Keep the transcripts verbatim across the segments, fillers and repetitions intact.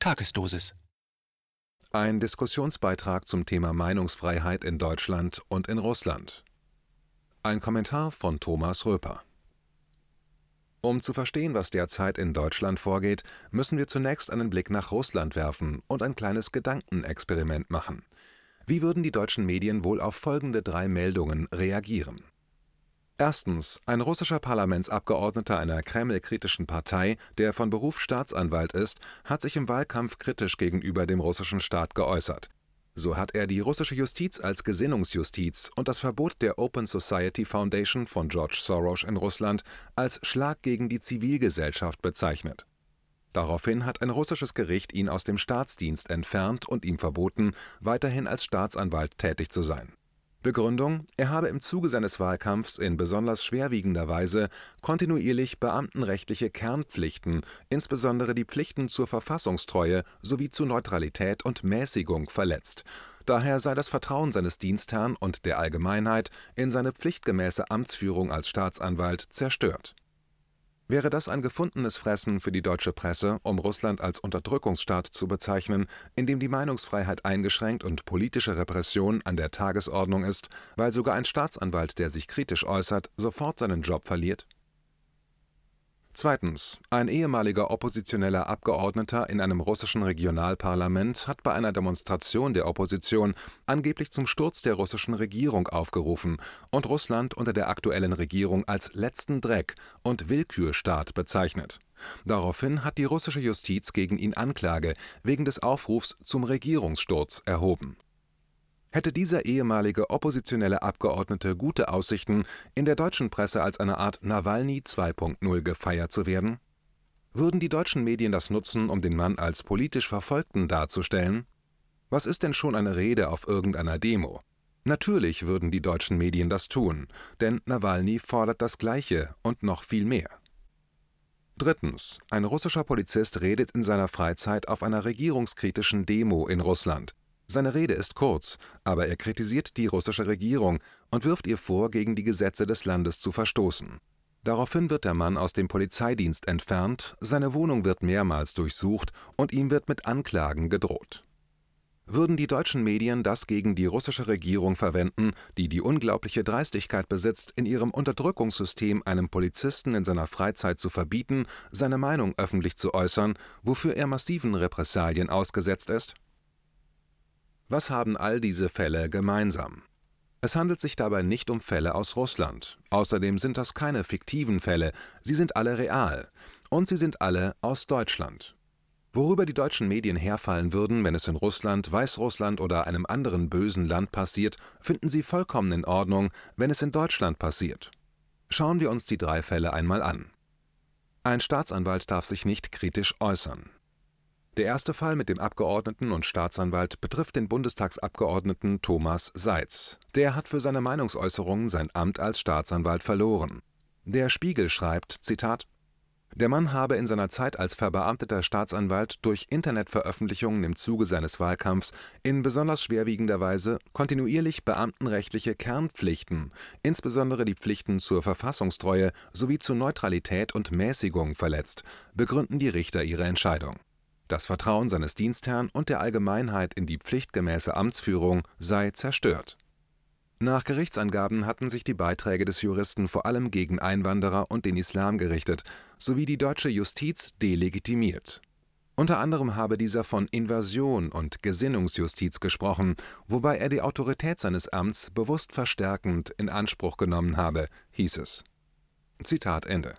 Tagesdosis. Ein Diskussionsbeitrag zum Thema Meinungsfreiheit in Deutschland und in Russland. Ein Kommentar von Thomas Röper. Um zu verstehen, was derzeit in Deutschland vorgeht, müssen wir zunächst einen Blick nach Russland werfen und ein kleines Gedankenexperiment machen. Wie würden die deutschen Medien wohl auf folgende drei Meldungen reagieren? Erstens, ein russischer Parlamentsabgeordneter einer kremlkritischen Partei, der von Beruf Staatsanwalt ist, hat sich im Wahlkampf kritisch gegenüber dem russischen Staat geäußert. So hat er die russische Justiz als Gesinnungsjustiz und das Verbot der Open Society Foundation von George Soros in Russland als Schlag gegen die Zivilgesellschaft bezeichnet. Daraufhin hat ein russisches Gericht ihn aus dem Staatsdienst entfernt und ihm verboten, weiterhin als Staatsanwalt tätig zu sein. Begründung: Er habe im Zuge seines Wahlkampfs in besonders schwerwiegender Weise kontinuierlich beamtenrechtliche Kernpflichten, insbesondere die Pflichten zur Verfassungstreue sowie zu Neutralität und Mäßigung, verletzt. Daher sei das Vertrauen seines Dienstherrn und der Allgemeinheit in seine pflichtgemäße Amtsführung als Staatsanwalt zerstört. Wäre das ein gefundenes Fressen für die deutsche Presse, um Russland als Unterdrückungsstaat zu bezeichnen, in dem die Meinungsfreiheit eingeschränkt und politische Repression an der Tagesordnung ist, weil sogar ein Staatsanwalt, der sich kritisch äußert, sofort seinen Job verliert? Zweitens. Ein ehemaliger oppositioneller Abgeordneter in einem russischen Regionalparlament hat bei einer Demonstration der Opposition angeblich zum Sturz der russischen Regierung aufgerufen und Russland unter der aktuellen Regierung als letzten Dreck und Willkürstaat bezeichnet. Daraufhin hat die russische Justiz gegen ihn Anklage wegen des Aufrufs zum Regierungssturz erhoben. Hätte dieser ehemalige oppositionelle Abgeordnete gute Aussichten, in der deutschen Presse als eine Art Nawalny zwei Punkt null gefeiert zu werden? Würden die deutschen Medien das nutzen, um den Mann als politisch Verfolgten darzustellen? Was ist denn schon eine Rede auf irgendeiner Demo? Natürlich würden die deutschen Medien das tun, denn Nawalny fordert das Gleiche und noch viel mehr. Drittens. Ein russischer Polizist redet in seiner Freizeit auf einer regierungskritischen Demo in Russland. Seine Rede ist kurz, aber er kritisiert die russische Regierung und wirft ihr vor, gegen die Gesetze des Landes zu verstoßen. Daraufhin wird der Mann aus dem Polizeidienst entfernt, seine Wohnung wird mehrmals durchsucht und ihm wird mit Anklagen gedroht. Würden die deutschen Medien das gegen die russische Regierung verwenden, die die unglaubliche Dreistigkeit besitzt, in ihrem Unterdrückungssystem einem Polizisten in seiner Freizeit zu verbieten, seine Meinung öffentlich zu äußern, wofür er massiven Repressalien ausgesetzt ist? Was haben all diese Fälle gemeinsam? Es handelt sich dabei nicht um Fälle aus Russland. Außerdem sind das keine fiktiven Fälle, sie sind alle real. Und sie sind alle aus Deutschland. Worüber die deutschen Medien herfallen würden, wenn es in Russland, Weißrussland oder einem anderen bösen Land passiert, finden sie vollkommen in Ordnung, wenn es in Deutschland passiert. Schauen wir uns die drei Fälle einmal an. Ein Staatsanwalt darf sich nicht kritisch äußern. Der erste Fall mit dem Abgeordneten und Staatsanwalt betrifft den Bundestagsabgeordneten Thomas Seitz. Der hat für seine Meinungsäußerungen sein Amt als Staatsanwalt verloren. Der Spiegel schreibt, Zitat: Der Mann habe in seiner Zeit als verbeamteter Staatsanwalt durch Internetveröffentlichungen im Zuge seines Wahlkampfs in besonders schwerwiegender Weise kontinuierlich beamtenrechtliche Kernpflichten, insbesondere die Pflichten zur Verfassungstreue sowie zu Neutralität und Mäßigung, verletzt, begründen die Richter ihre Entscheidung. Das Vertrauen seines Dienstherrn und der Allgemeinheit in die pflichtgemäße Amtsführung sei zerstört. Nach Gerichtsangaben hatten sich die Beiträge des Juristen vor allem gegen Einwanderer und den Islam gerichtet, sowie die deutsche Justiz delegitimiert. Unter anderem habe dieser von Invasion und Gesinnungsjustiz gesprochen, wobei er die Autorität seines Amts bewusst verstärkend in Anspruch genommen habe, hieß es. Zitat Ende.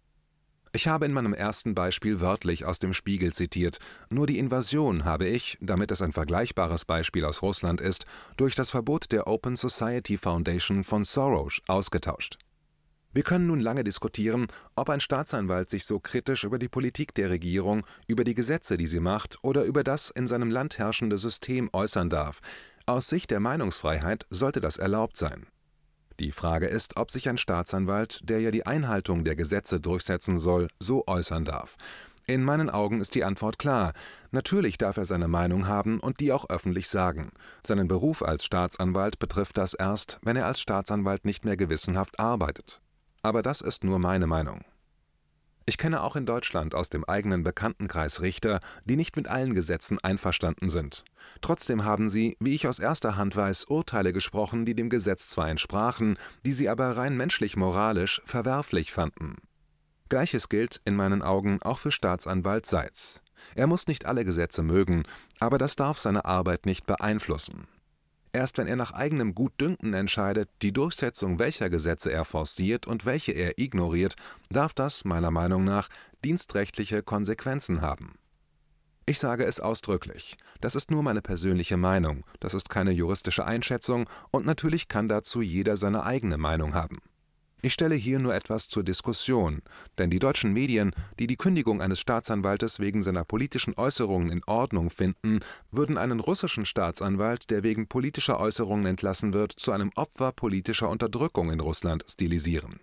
Ich habe in meinem ersten Beispiel wörtlich aus dem Spiegel zitiert, nur die Invasion habe ich, damit es ein vergleichbares Beispiel aus Russland ist, durch das Verbot der Open Society Foundation von Soros ausgetauscht. Wir können nun lange diskutieren, ob ein Staatsanwalt sich so kritisch über die Politik der Regierung, über die Gesetze, die sie macht, oder über das in seinem Land herrschende System äußern darf. Aus Sicht der Meinungsfreiheit sollte das erlaubt sein. Die Frage ist, ob sich ein Staatsanwalt, der ja die Einhaltung der Gesetze durchsetzen soll, so äußern darf. In meinen Augen ist die Antwort klar. Natürlich darf er seine Meinung haben und die auch öffentlich sagen. Seinen Beruf als Staatsanwalt betrifft das erst, wenn er als Staatsanwalt nicht mehr gewissenhaft arbeitet. Aber das ist nur meine Meinung. Ich kenne auch in Deutschland aus dem eigenen Bekanntenkreis Richter, die nicht mit allen Gesetzen einverstanden sind. Trotzdem haben sie, wie ich aus erster Hand weiß, Urteile gesprochen, die dem Gesetz zwar entsprachen, die sie aber rein menschlich-moralisch verwerflich fanden. Gleiches gilt in meinen Augen auch für Staatsanwalt Seitz. Er muss nicht alle Gesetze mögen, aber das darf seine Arbeit nicht beeinflussen. Erst wenn er nach eigenem Gutdünken entscheidet, die Durchsetzung welcher Gesetze er forciert und welche er ignoriert, darf das, meiner Meinung nach, dienstrechtliche Konsequenzen haben. Ich sage es ausdrücklich, das ist nur meine persönliche Meinung, das ist keine juristische Einschätzung und natürlich kann dazu jeder seine eigene Meinung haben. Ich stelle hier nur etwas zur Diskussion, denn die deutschen Medien, die die Kündigung eines Staatsanwaltes wegen seiner politischen Äußerungen in Ordnung finden, würden einen russischen Staatsanwalt, der wegen politischer Äußerungen entlassen wird, zu einem Opfer politischer Unterdrückung in Russland stilisieren.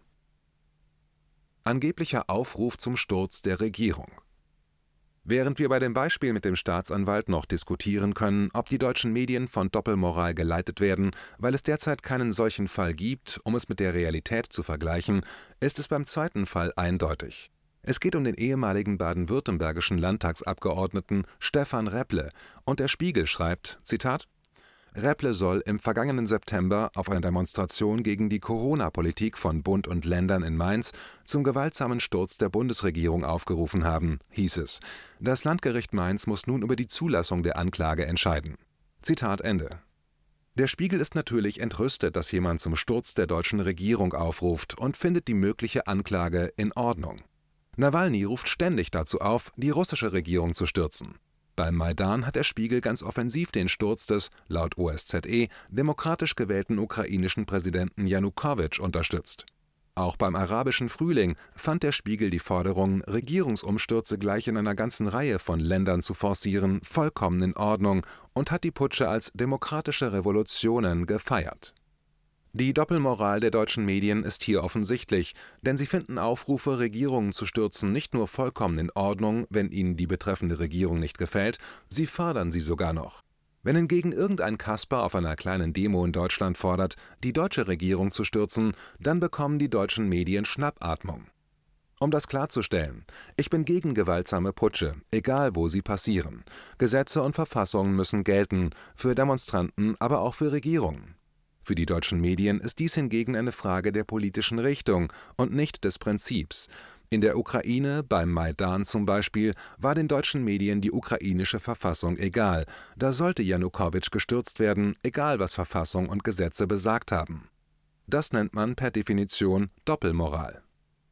Angeblicher Aufruf zum Sturz der Regierung. Während wir bei dem Beispiel mit dem Staatsanwalt noch diskutieren können, ob die deutschen Medien von Doppelmoral geleitet werden, weil es derzeit keinen solchen Fall gibt, um es mit der Realität zu vergleichen, ist es beim zweiten Fall eindeutig. Es geht um den ehemaligen baden-württembergischen Landtagsabgeordneten Stefan Repple und der Spiegel schreibt, Zitat, Repple soll im vergangenen September auf einer Demonstration gegen die Corona-Politik von Bund und Ländern in Mainz zum gewaltsamen Sturz der Bundesregierung aufgerufen haben, hieß es. Das Landgericht Mainz muss nun über die Zulassung der Anklage entscheiden. Zitat Ende. Der Spiegel ist natürlich entrüstet, dass jemand zum Sturz der deutschen Regierung aufruft und findet die mögliche Anklage in Ordnung. Nawalny ruft ständig dazu auf, die russische Regierung zu stürzen. Beim Maidan hat der Spiegel ganz offensiv den Sturz des, laut O S Z E, demokratisch gewählten ukrainischen Präsidenten Janukowitsch unterstützt. Auch beim arabischen Frühling fand der Spiegel die Forderung, Regierungsumstürze gleich in einer ganzen Reihe von Ländern zu forcieren, vollkommen in Ordnung und hat die Putsche als demokratische Revolutionen gefeiert. Die Doppelmoral der deutschen Medien ist hier offensichtlich, denn sie finden Aufrufe, Regierungen zu stürzen, nicht nur vollkommen in Ordnung, wenn ihnen die betreffende Regierung nicht gefällt, sie fördern sie sogar noch. Wenn hingegen irgendein Kasper auf einer kleinen Demo in Deutschland fordert, die deutsche Regierung zu stürzen, dann bekommen die deutschen Medien Schnappatmung. Um das klarzustellen, ich bin gegen gewaltsame Putsche, egal wo sie passieren. Gesetze und Verfassungen müssen gelten, für Demonstranten, aber auch für Regierungen. Für die deutschen Medien ist dies hingegen eine Frage der politischen Richtung und nicht des Prinzips. In der Ukraine, beim Maidan zum Beispiel, war den deutschen Medien die ukrainische Verfassung egal. Da sollte Janukowitsch gestürzt werden, egal was Verfassung und Gesetze besagt haben. Das nennt man per Definition Doppelmoral.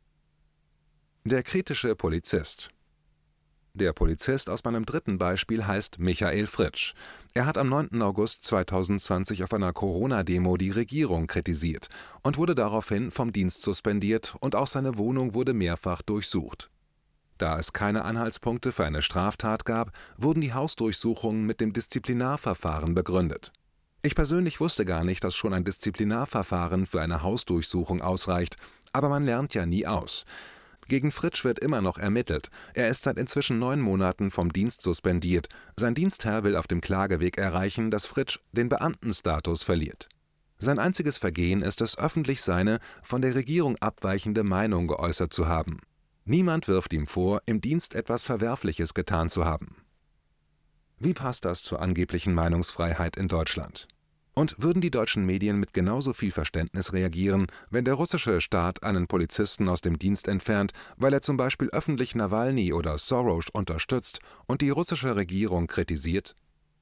Der kritische Polizist. Der Polizist aus meinem dritten Beispiel heißt Michael Fritsch. Er hat am neunten August zweitausendzwanzig auf einer Corona-Demo die Regierung kritisiert und wurde daraufhin vom Dienst suspendiert und auch seine Wohnung wurde mehrfach durchsucht. Da es keine Anhaltspunkte für eine Straftat gab, wurden die Hausdurchsuchungen mit dem Disziplinarverfahren begründet. Ich persönlich wusste gar nicht, dass schon ein Disziplinarverfahren für eine Hausdurchsuchung ausreicht, aber man lernt ja nie aus. Gegen Fritsch wird immer noch ermittelt. Er ist seit inzwischen neun Monaten vom Dienst suspendiert. Sein Dienstherr will auf dem Klageweg erreichen, dass Fritsch den Beamtenstatus verliert. Sein einziges Vergehen ist es, öffentlich seine von der Regierung abweichende Meinung geäußert zu haben. Niemand wirft ihm vor, im Dienst etwas Verwerfliches getan zu haben. Wie passt das zur angeblichen Meinungsfreiheit in Deutschland? Und würden die deutschen Medien mit genauso viel Verständnis reagieren, wenn der russische Staat einen Polizisten aus dem Dienst entfernt, weil er zum Beispiel öffentlich Nawalny oder Soros unterstützt und die russische Regierung kritisiert?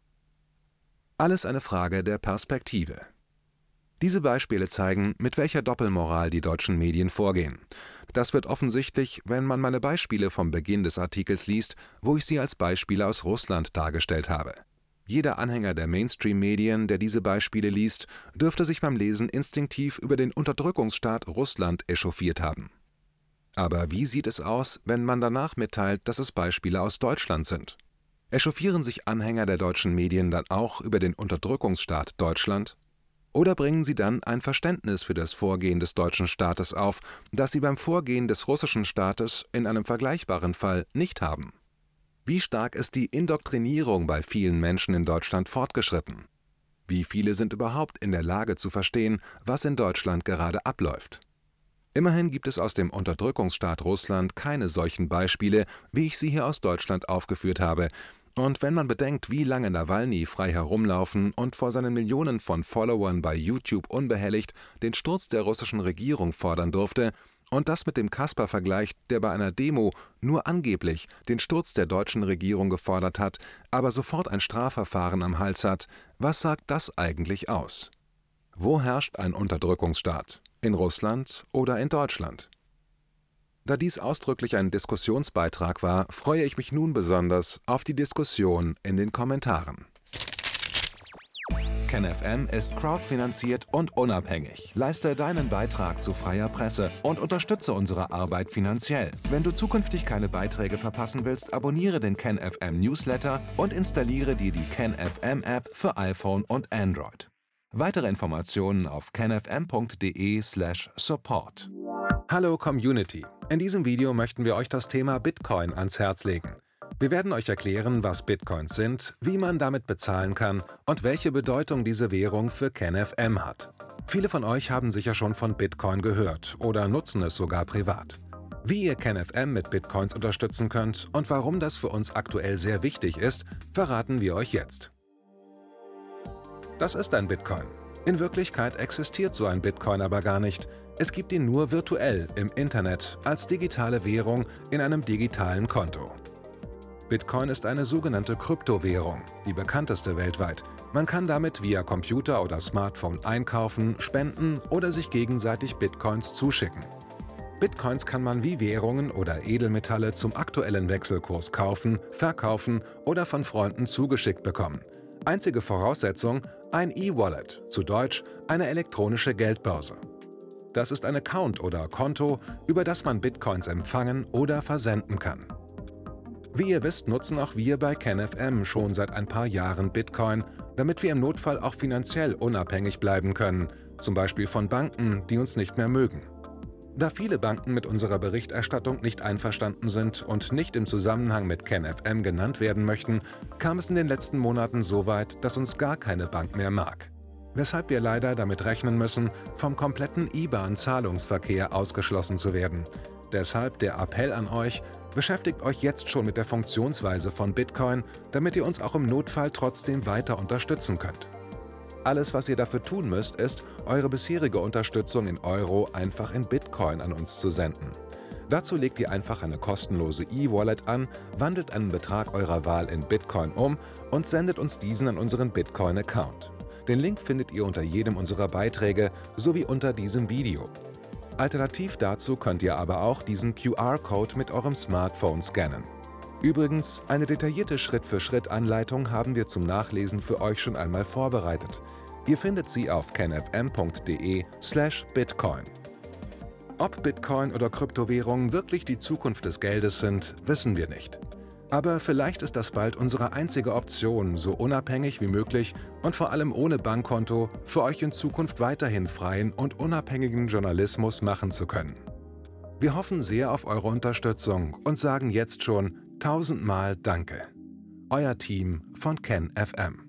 Alles eine Frage der Perspektive. Diese Beispiele zeigen, mit welcher Doppelmoral die deutschen Medien vorgehen. Das wird offensichtlich, wenn man meine Beispiele vom Beginn des Artikels liest, wo ich sie als Beispiele aus Russland dargestellt habe. Jeder Anhänger der Mainstream-Medien, der diese Beispiele liest, dürfte sich beim Lesen instinktiv über den Unterdrückungsstaat Russland echauffiert haben. Aber wie sieht es aus, wenn man danach mitteilt, dass es Beispiele aus Deutschland sind? Echauffieren sich Anhänger der deutschen Medien dann auch über den Unterdrückungsstaat Deutschland? Oder bringen sie dann ein Verständnis für das Vorgehen des deutschen Staates auf, das sie beim Vorgehen des russischen Staates in einem vergleichbaren Fall nicht haben? Wie stark ist die Indoktrinierung bei vielen Menschen in Deutschland fortgeschritten? Wie viele sind überhaupt in der Lage zu verstehen, was in Deutschland gerade abläuft? Immerhin gibt es aus dem Unterdrückungsstaat Russland keine solchen Beispiele, wie ich sie hier aus Deutschland aufgeführt habe. Und wenn man bedenkt, wie lange Nawalny frei herumlaufen und vor seinen Millionen von Followern bei YouTube unbehelligt den Sturz der russischen Regierung fordern durfte, und das mit dem Kasper vergleicht, der bei einer Demo nur angeblich den Sturz der deutschen Regierung gefordert hat, aber sofort ein Strafverfahren am Hals hat, was sagt das eigentlich aus? Wo herrscht ein Unterdrückungsstaat? In Russland oder in Deutschland? Da dies ausdrücklich ein Diskussionsbeitrag war, freue ich mich nun besonders auf die Diskussion in den Kommentaren. KenFM ist crowdfinanziert und unabhängig. Leiste deinen Beitrag zu freier Presse und unterstütze unsere Arbeit finanziell. Wenn du zukünftig keine Beiträge verpassen willst, abonniere den KenFM Newsletter und installiere dir die KenFM App für iPhone und Android. Weitere Informationen auf kenfm.de slash support. Hallo Community! In diesem Video möchten wir euch das Thema Bitcoin ans Herz legen. Wir werden euch erklären, was Bitcoins sind, wie man damit bezahlen kann und welche Bedeutung diese Währung für KenFM hat. Viele von euch haben sicher schon von Bitcoin gehört oder nutzen es sogar privat. Wie ihr KenFM mit Bitcoins unterstützen könnt und warum das für uns aktuell sehr wichtig ist, verraten wir euch jetzt. Das ist ein Bitcoin. In Wirklichkeit existiert so ein Bitcoin aber gar nicht. Es gibt ihn nur virtuell im Internet als digitale Währung in einem digitalen Konto. Bitcoin ist eine sogenannte Kryptowährung, die bekannteste weltweit. Man kann damit via Computer oder Smartphone einkaufen, spenden oder sich gegenseitig Bitcoins zuschicken. Bitcoins kann man wie Währungen oder Edelmetalle zum aktuellen Wechselkurs kaufen, verkaufen oder von Freunden zugeschickt bekommen. Einzige Voraussetzung: ein E-Wallet, zu Deutsch eine elektronische Geldbörse. Das ist ein Account oder Konto, über das man Bitcoins empfangen oder versenden kann. Wie ihr wisst, nutzen auch wir bei KenFM schon seit ein paar Jahren Bitcoin, damit wir im Notfall auch finanziell unabhängig bleiben können, zum Beispiel von Banken, die uns nicht mehr mögen. Da viele Banken mit unserer Berichterstattung nicht einverstanden sind und nicht im Zusammenhang mit KenFM genannt werden möchten, kam es in den letzten Monaten so weit, dass uns gar keine Bank mehr mag. Weshalb wir leider damit rechnen müssen, vom kompletten I B A N-Zahlungsverkehr ausgeschlossen zu werden. Deshalb der Appell an euch: Beschäftigt euch jetzt schon mit der Funktionsweise von Bitcoin, damit ihr uns auch im Notfall trotzdem weiter unterstützen könnt. Alles, was ihr dafür tun müsst, ist, eure bisherige Unterstützung in Euro einfach in Bitcoin an uns zu senden. Dazu legt ihr einfach eine kostenlose E-Wallet an, wandelt einen Betrag eurer Wahl in Bitcoin um und sendet uns diesen an unseren Bitcoin-Account. Den Link findet ihr unter jedem unserer Beiträge sowie unter diesem Video. Alternativ dazu könnt ihr aber auch diesen Q R-Code mit eurem Smartphone scannen. Übrigens, eine detaillierte Schritt-für-Schritt-Anleitung haben wir zum Nachlesen für euch schon einmal vorbereitet. Ihr findet sie auf kenfm.de slash bitcoin. Ob Bitcoin oder Kryptowährungen wirklich die Zukunft des Geldes sind, wissen wir nicht. Aber vielleicht ist das bald unsere einzige Option, so unabhängig wie möglich und vor allem ohne Bankkonto für euch in Zukunft weiterhin freien und unabhängigen Journalismus machen zu können. Wir hoffen sehr auf eure Unterstützung und sagen jetzt schon tausendmal Danke. Euer Team von KenFM.